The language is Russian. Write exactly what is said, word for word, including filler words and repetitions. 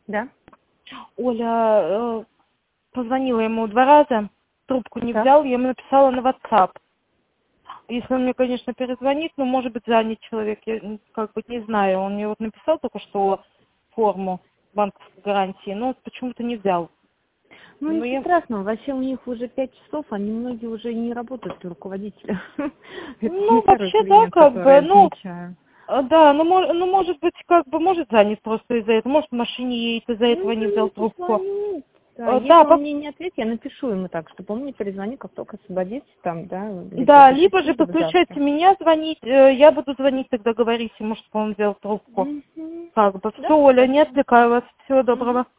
Да. Оля, э, позвонила ему два раза, трубку не Так. взял, я ему написала на WhatsApp. Если он мне, конечно, перезвонит, ну, может быть, занят человек, я м, как бы не знаю. Он мне вот написал только что форму банковской гарантии, но почему-то не взял. Ну, Ну, ничего я... страшного, вообще у них уже пять часов, они многие уже не работают, руководители. Это не Ну, первый вообще, да, клиент, как который бы, я ну, замечаю. э, да, ну, мо- ну, может быть, как бы, может, занят просто из-за этого, может, в машине едет, из-за Ну, этого не я взял ему трубку. позвоню. Да, Э, если Да, он по- мне не ответит, я напишу ему так, чтобы он мне перезвонил, как только освободится там, да, где-то да, до либо шести, же либо завтра. подключайте меня звонить, э, я буду звонить, тогда говорить ему, чтобы он взял трубку. Мгм. Как бы, Да, все, Оля, не хорошо. отвлекаю вас, всего Мгм. доброго.